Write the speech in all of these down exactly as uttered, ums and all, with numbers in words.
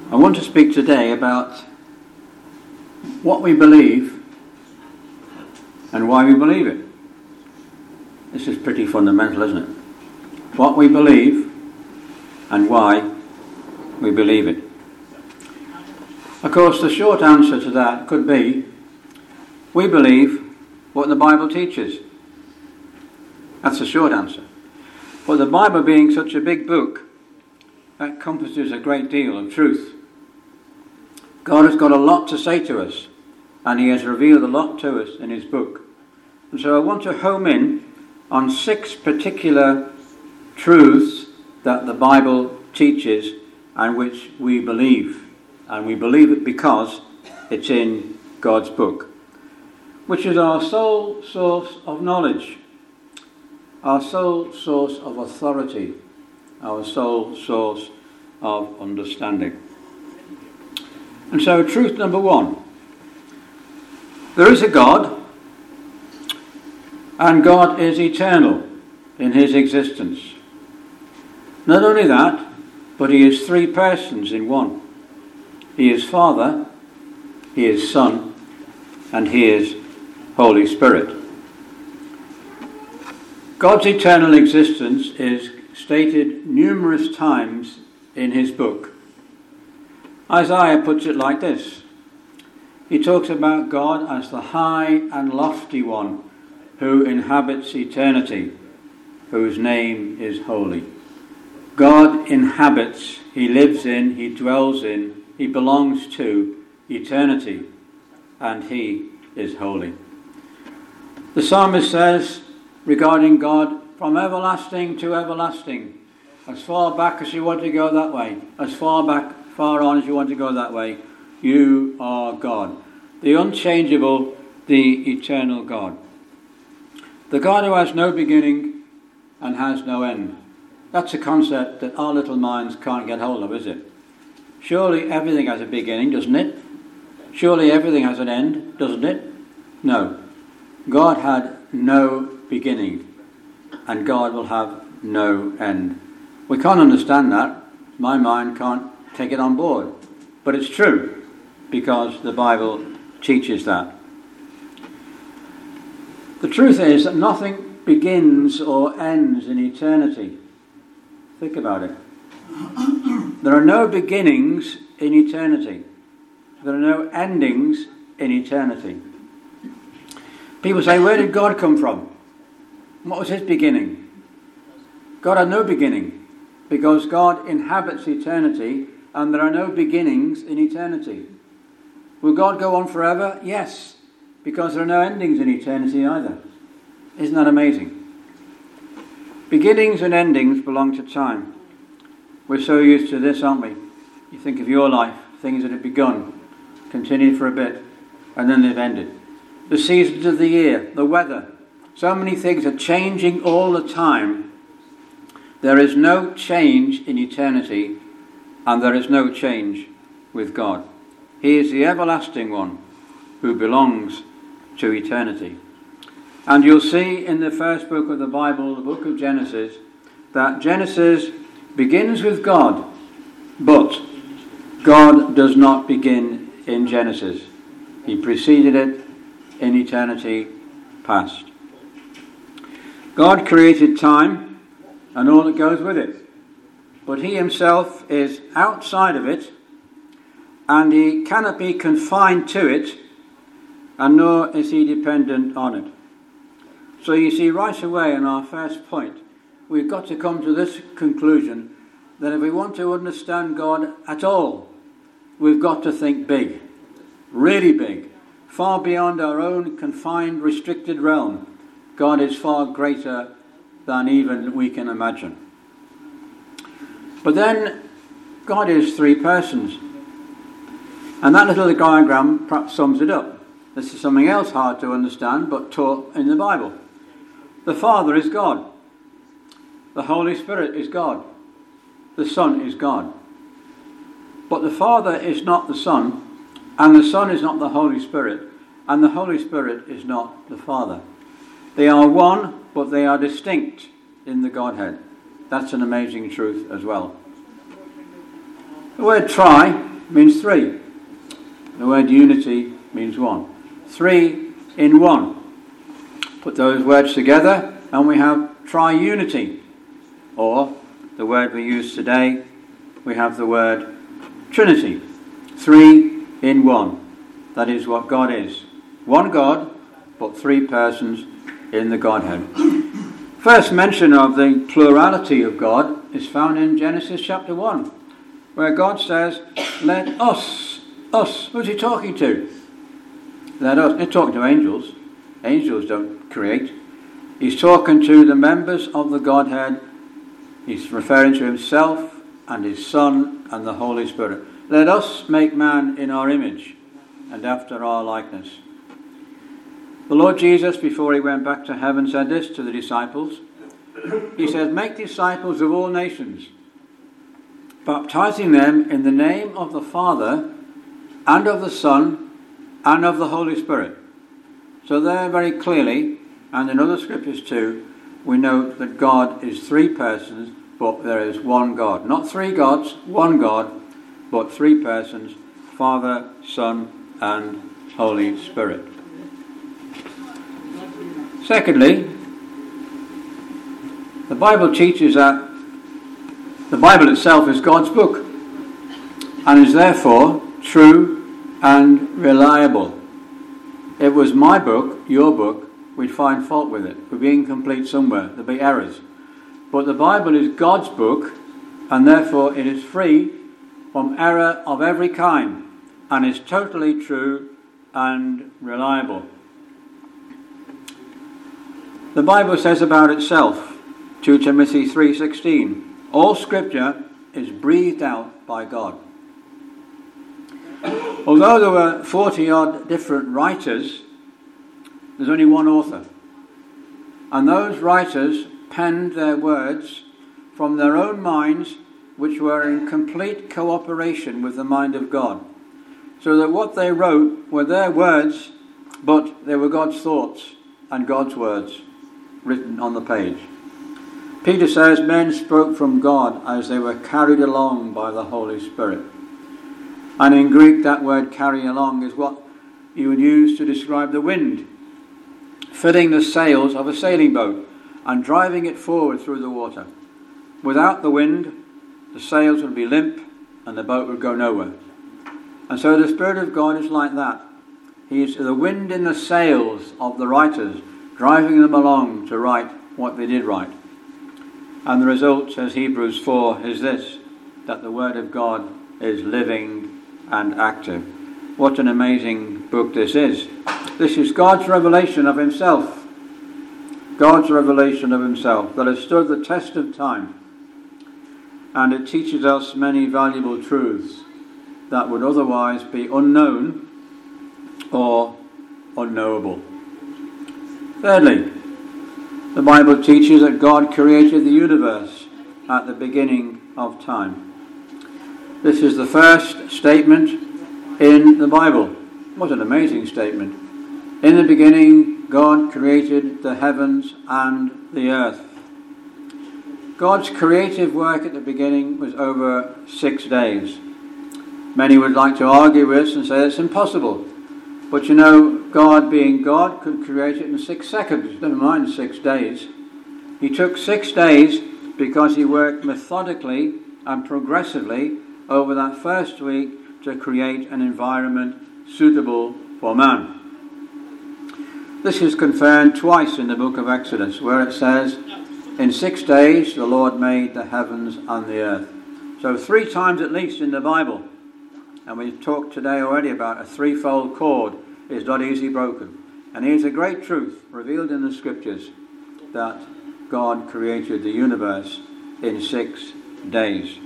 I want to speak today about what we believe and why we believe it. This is pretty fundamental, isn't it? What we believe and why we believe it. Of course, the short answer to that could be, we believe what the Bible teaches. That's the short answer. But the Bible being such a big book, that encompasses a great deal of truth. God has got a lot to say to us, and he has revealed a lot to us in his book. And so I want to home in on six particular truths that the Bible teaches and which we believe. And we believe it because it's in God's book, which is our sole source of knowledge, our sole source of authority, our sole source of understanding. And so truth number one, there is a God, and God is eternal in his existence. Not only that, but he is three persons in one. He is Father, he is Son, and he is Holy Spirit. God's eternal existence is stated numerous times in his book. Isaiah puts it like this. He talks about God as the high and lofty one who inhabits eternity, whose name is holy. God inhabits, he lives in, he dwells in, he belongs to eternity, and he is holy. The psalmist says regarding God, from everlasting to everlasting, as far back as you want to go that way, as far back, far on as you want to go that way, you are God. The unchangeable, the eternal God. The God who has no beginning and has no end. That's a concept that our little minds can't get hold of, is it? Surely everything has a beginning, doesn't it? Surely everything has an end, doesn't it? No. God had no beginning, and God will have no end. We can't understand that. My mind can't take it on board. But it's true, because the Bible teaches that. The truth is that nothing begins or ends in eternity. Think about it. There are no beginnings in eternity. There are no endings in eternity. People say, where did God come from? What was his beginning? God had no beginning, because God inhabits eternity and there are no beginnings in eternity. Will God go on forever? Yes, because there are no endings in eternity either. Isn't that amazing? Beginnings and endings belong to time. We're so used to this, aren't we? You think of your life, things that have begun, continued for a bit, and then they've ended. The seasons of the year, the weather, so many things are changing all the time. There is no change in eternity, and there is no change with God. He is the everlasting one who belongs to eternity. And you'll see in the first book of the Bible, the book of Genesis, that Genesis begins with God, but God does not begin in Genesis. He preceded it in eternity past. God created time and all that goes with it, but he himself is outside of it, and he cannot be confined to it, and nor is he dependent on it. So you see, right away in our first point, we've got to come to this conclusion that if we want to understand God at all, we've got to think big, really big, far beyond our own confined, restricted realm. God is far greater than even we can imagine. But then, God is three persons. And that little diagram perhaps sums it up. This is something else hard to understand, but taught in the Bible. The Father is God. The Holy Spirit is God. The Son is God. But the Father is not the Son, and the Son is not the Holy Spirit, and the Holy Spirit is not the Father. They are one, but they are distinct in the Godhead. That's an amazing truth as well. The word try means three. The word unity means one. Three in one. Put those words together and we have triunity. Or, the word we use today, we have the word Trinity. Three in one. That is what God is. One God, but three persons in the Godhead. First mention of the plurality of God is found in Genesis chapter one, where God says, let us, us, who's he talking to? Let us. He's talking to angels. Angels don't create. He's talking to the members of the Godhead. He's referring to himself and his Son and the Holy Spirit. Let us make man in our image and after our likeness. The Lord Jesus, before he went back to heaven, said this to the disciples. He said, make disciples of all nations, baptizing them in the name of the Father and of the Son and of the Holy Spirit. So there very clearly, and in other scriptures too, we note that God is three persons, but there is one God. Not three gods, one God, but three persons, Father, Son, and Holy Spirit. Secondly, the Bible teaches that the Bible itself is God's book and is therefore true and reliable. If it was my book, your book, we'd find fault with it. We'd be incomplete somewhere. There'd be errors. But the Bible is God's book and therefore it is free from error of every kind and is totally true and reliable. The Bible says about itself, Second Timothy three sixteen, all scripture is breathed out by God. Although there were forty odd different writers, there's only one author. And those writers penned their words from their own minds, which were in complete cooperation with the mind of God. So that what they wrote were their words, but they were God's thoughts and God's words written on the page. Peter says men spoke from God as they were carried along by the Holy Spirit. And in Greek that word carry along is what you would use to describe the wind, filling the sails of a sailing boat and driving it forward through the water. Without the wind, the sails would be limp and the boat would go nowhere. And so the Spirit of God is like that. He is the wind in the sails of the writers, driving them along to write what they did write. And the result, says Hebrews four, is this, that the Word of God is living and active. What an amazing book this is. This is God's revelation of himself. God's revelation of himself that has stood the test of time. And it teaches us many valuable truths that would otherwise be unknown or unknowable. Thirdly, the Bible teaches that God created the universe at the beginning of time. This is the first statement in the Bible. What an amazing statement. In the beginning, God created the heavens and the earth. God's creative work at the beginning was over six days. Many would like to argue with us and say it's impossible. But you know, God being God could create it in six seconds, never mind six days. He took six days because he worked methodically and progressively over that first week to create an environment suitable for man. This is confirmed twice in the book of Exodus, where it says, in six days the Lord made the heavens and the earth. So three times at least in the Bible. And we've talked today already about a threefold cord is not easily broken. And here's a great truth revealed in the scriptures, that God created the universe in six days.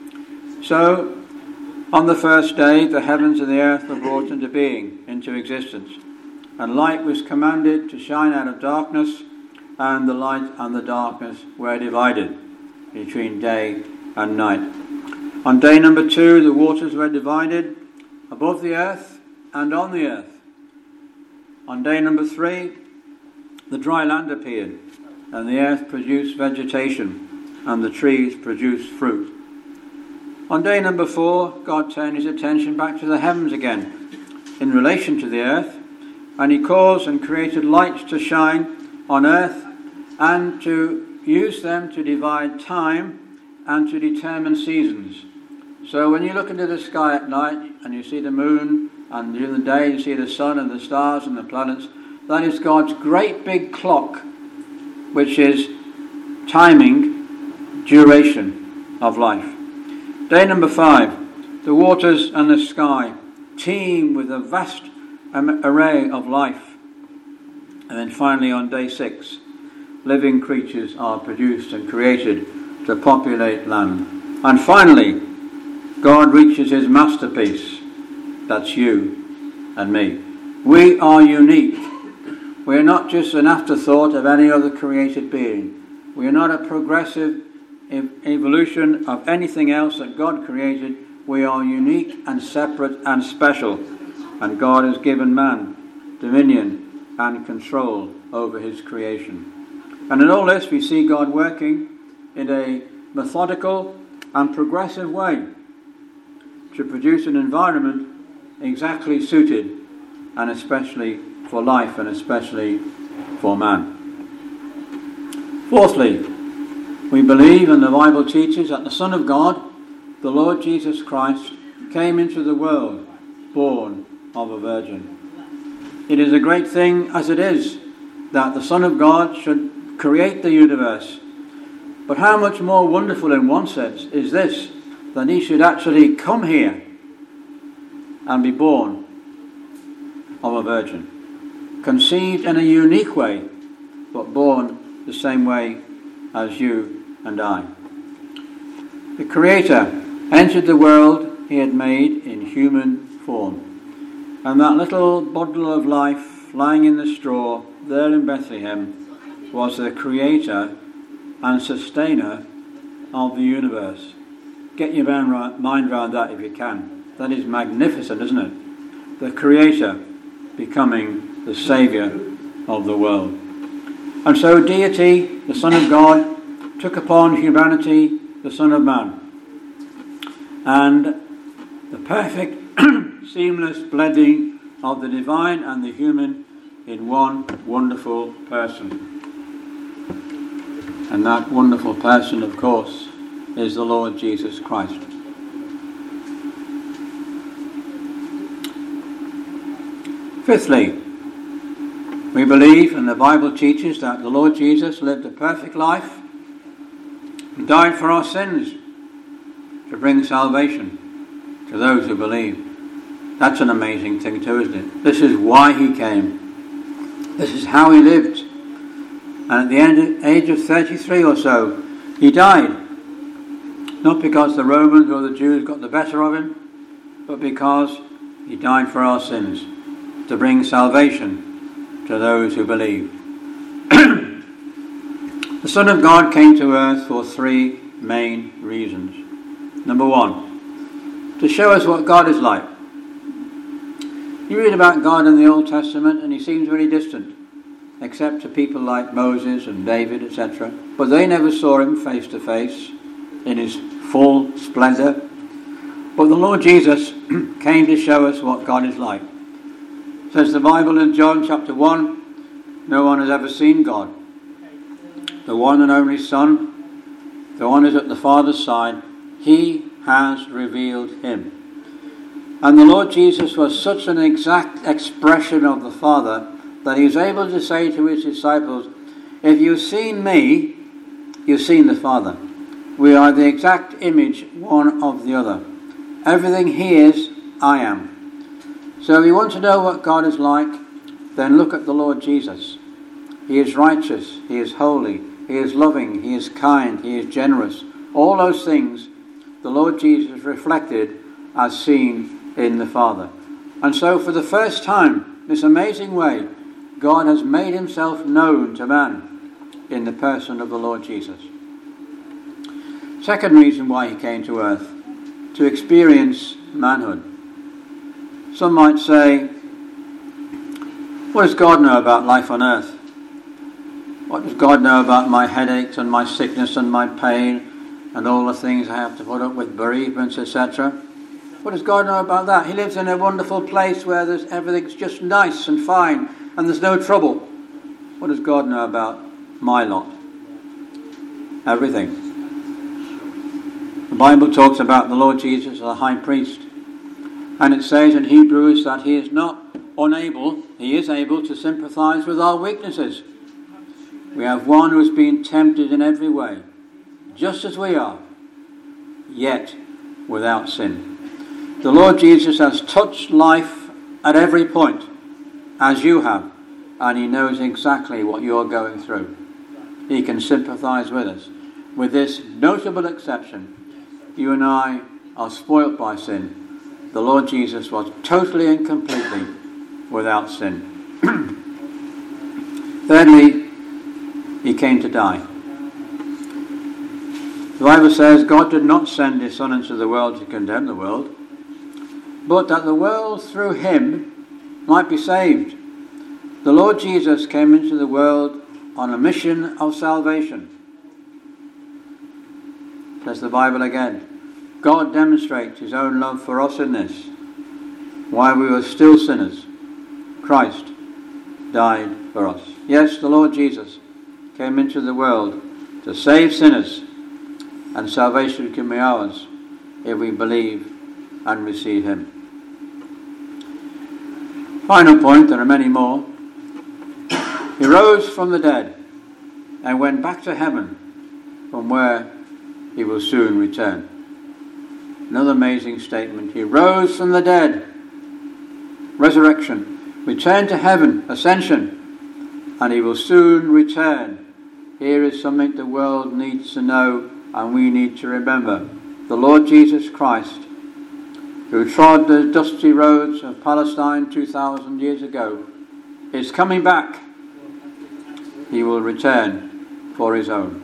So, on the first day, the heavens and the earth were brought into being, into existence. And light was commanded to shine out of darkness, and the light and the darkness were divided between day and night. On day number two, the waters were divided above the earth and on the earth. On day number three, the dry land appeared, and the earth produced vegetation, and the trees produced fruit. On day number four, God turned his attention back to the heavens again in relation to the earth, and he caused and created lights to shine on earth and to use them to divide time and to determine seasons. So when you look into the sky at night and you see the moon, and during the day you see the sun and the stars and the planets, that is God's great big clock, which is timing duration of life. Day number five, the waters and the sky teem with a vast array of life. And then finally on day six, living creatures are produced and created to populate land. And finally, God reaches his masterpiece. That's you and me. We are unique. We are not just an afterthought of any other created being. We are not a progressive ev- evolution of anything else that God created. We are unique and separate and special. And God has given man dominion and control over his creation. And in all this we see God working in a methodical and progressive way to produce an environment exactly suited and especially for life and especially for man. Fourthly, we believe, and the Bible teaches, that the Son of God, the Lord Jesus Christ, came into the world born of a virgin. It is a great thing as it is that the Son of God should create the universe. But how much more wonderful in one sense is this, that he should actually come here and be born of a virgin. Conceived in a unique way, but born the same way as you and I. The Creator entered the world he had made in human form. And that little bundle of life lying in the straw there in Bethlehem was the creator and sustainer of the universe. Get your mind around that if you can. That is magnificent, isn't it? The creator becoming the saviour of the world. And so deity, the Son of God, took upon humanity the Son of Man. And the perfect seamless blending of the divine and the human in one wonderful person. And that wonderful person, of course, is the Lord Jesus Christ. Fifthly, we believe, and the Bible teaches, that the Lord Jesus lived a perfect life and died for our sins to bring salvation to those who believe. That's an amazing thing too, isn't it? This is why he came. This is how he lived. And at the end, age of thirty-three or so, he died. Not because the Romans or the Jews got the better of him, but because he died for our sins, to bring salvation to those who believe. The Son of God came to earth for three main reasons. Number one, to show us what God is like. You read about God in the Old Testament and he seems very distant, except to people like Moses and David, et cetera. But they never saw him face to face in his full splendour. But the Lord Jesus came to show us what God is like. Says the Bible in John chapter one, no one has ever seen God. The one and only Son, the one who is at the Father's side, he has revealed him. And the Lord Jesus was such an exact expression of the Father that he was able to say to his disciples, if you've seen me, you've seen the Father. We are the exact image one of the other. Everything he is, I am. So if you want to know what God is like, then look at the Lord Jesus. He is righteous, he is holy, he is loving, he is kind, he is generous. All those things the Lord Jesus reflected as seen in the Father. And so for the first time, this amazing way, God has made himself known to man in the person of the Lord Jesus. Second reason why he came to earth, to experience manhood. Some might say, what does God know about life on earth? What does God know about my headaches and my sickness and my pain and all the things I have to put up with, bereavements, et cetera. What does God know about that? He lives in a wonderful place where there's everything's just nice and fine and there's no trouble. What does God know about my lot? Everything. The Bible talks about the Lord Jesus as a high priest. And it says in Hebrews that he is not unable, he is able to sympathize with our weaknesses. We have one who has been tempted in every way, just as we are, yet without sin. The Lord Jesus has touched life at every point, as you have, and he knows exactly what you're going through. He can sympathize with us. With this notable exception, you and I are spoilt by sin. The Lord Jesus was totally and completely without sin. Thirdly, he came to die. The Bible says God did not send his Son into the world to condemn the world, but that the world through him might be saved. The Lord Jesus came into the world on a mission of salvation. Says the Bible again. God demonstrates his own love for us in this. While we were still sinners, Christ died for us. Yes, the Lord Jesus came into the world to save sinners, and salvation can be ours if we believe and receive him. Final point, there are many more. He rose from the dead and went back to heaven, from where he will soon return. Another amazing statement. He rose from the dead. Resurrection. Returned to heaven. Ascension. And he will soon return. Here is something the world needs to know and we need to remember. The Lord Jesus Christ, who trod the dusty roads of Palestine two thousand years ago, is coming back. He will return for his own.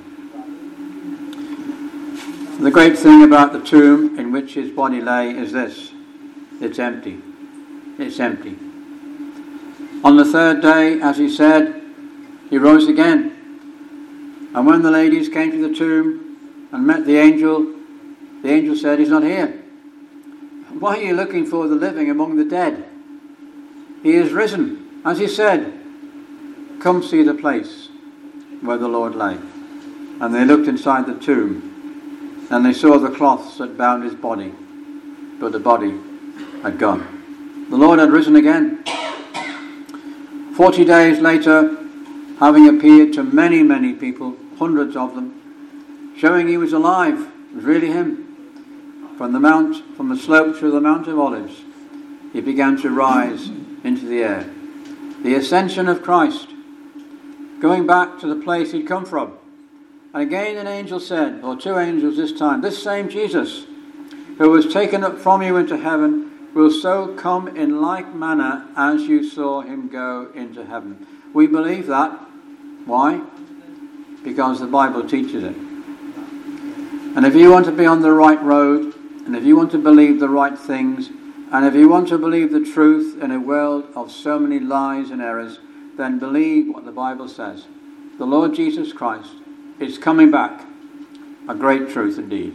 The great thing about the tomb in which his body lay is this. It's empty. It's empty. On the third day, as he said, he rose again. And when the ladies came to the tomb and met the angel, the angel said, he's not here. Why are you looking for the living among the dead? He is risen. As he said, come see the place where the Lord lay. And they looked inside the tomb, and they saw the cloths that bound his body, but the body had gone. The Lord had risen again. Forty days later, having appeared to many, many people, hundreds of them, showing he was alive, it was really him. From the mount, from the slope to the Mount of Olives, he began to rise into the air. The ascension of Christ, going back to the place he'd come from. And again an angel said, or two angels this time, this same Jesus, who was taken up from you into heaven, will so come in like manner as you saw him go into heaven. We believe that. Why? Because the Bible teaches it. And if you want to be on the right road, and if you want to believe the right things, and if you want to believe the truth in a world of so many lies and errors, then believe what the Bible says. The Lord Jesus Christ is coming back. A great truth indeed.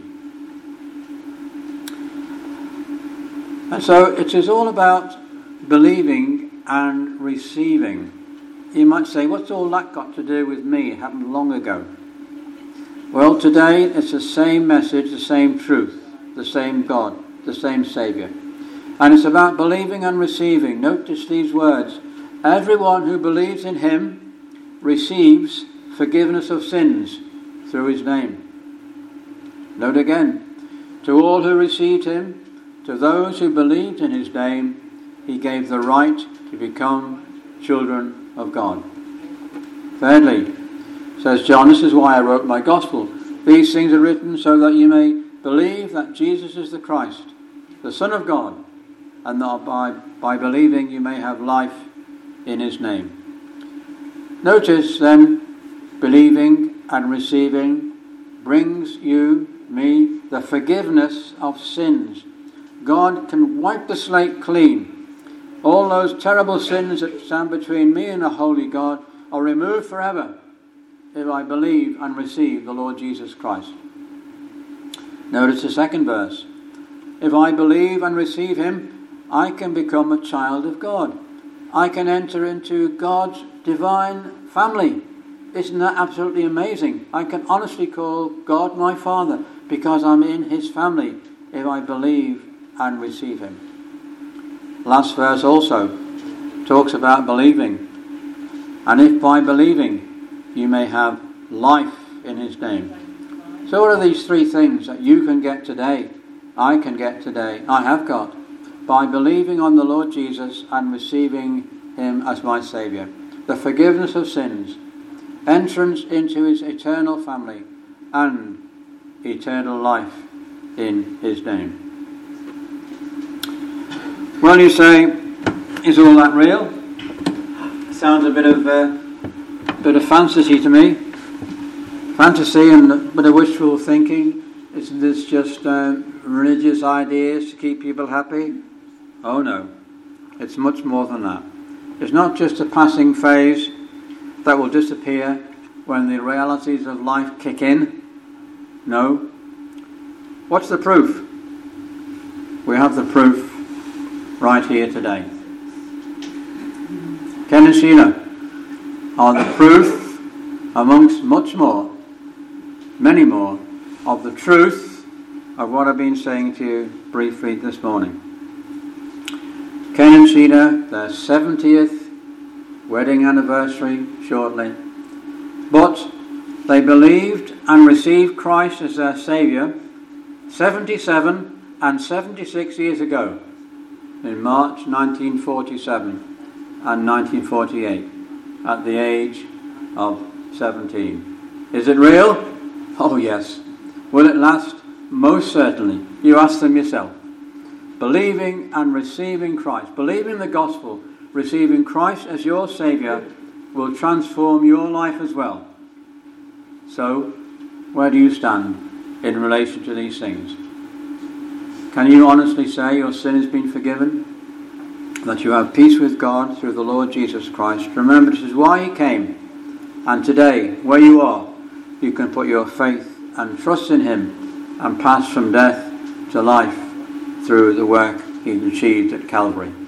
And so it is all about believing and receiving. You might say, what's all that got to do with me? It happened long ago. Well, today it's the same message, the same truth, the same God, the same Saviour. And it's about believing and receiving. Notice these words. Everyone who believes in him receives forgiveness of sins through his name. Note again. To all who received him, to those who believed in his name, he gave the right to become children of God. Thirdly, says John, this is why I wrote my gospel. These things are written so that you may believe that Jesus is the Christ, the Son of God, and that by, by believing you may have life in his name. Notice then, believing and receiving brings you, me, the forgiveness of sins. God can wipe the slate clean. All those terrible sins that stand between me and a holy God are removed forever if I believe and receive the Lord Jesus Christ. Notice the second verse. If I believe and receive him, I can become a child of God. I can enter into God's divine family. Isn't that absolutely amazing? I can honestly call God my Father because I'm in his family if I believe and receive him. Last verse also talks about believing. And if by believing you may have life in his name. So what are these three things that you can get today, I can get today, I have got, by believing on the Lord Jesus and receiving him as my Saviour? The forgiveness of sins, entrance into his eternal family, and eternal life in his name. Well, you say, is all that real? Sounds a bit of uh, bit of fantasy to me. Fantasy and a bit of wishful thinking. Isn't this just uh, religious ideas to keep people happy? Oh no, it's much more than that. It's not just a passing phase that will disappear when the realities of life kick in. No. What's the proof? We have the proof right here today. Ken and Sheila are the proof, amongst much more, many more, of the truth of what I've been saying to you briefly this morning. Ken and Sheila, their seventieth wedding anniversary shortly, but they believed and received Christ as their Saviour seventy-seven and seventy-six years ago, in March nineteen forty-seven and nineteen forty-eight, at the age of seventeen. Is it real? Oh yes. Will it last? Most certainly. You ask them yourself. Believing and receiving Christ, believing the gospel, receiving Christ as your Saviour will transform your life as well. So, where do you stand in relation to these things? Can you honestly say your sin has been forgiven? That you have peace with God through the Lord Jesus Christ? Remember, this is why he came. And today, where you are, you can put your faith and trust in him and pass from death to life through the work he achieved at Calvary.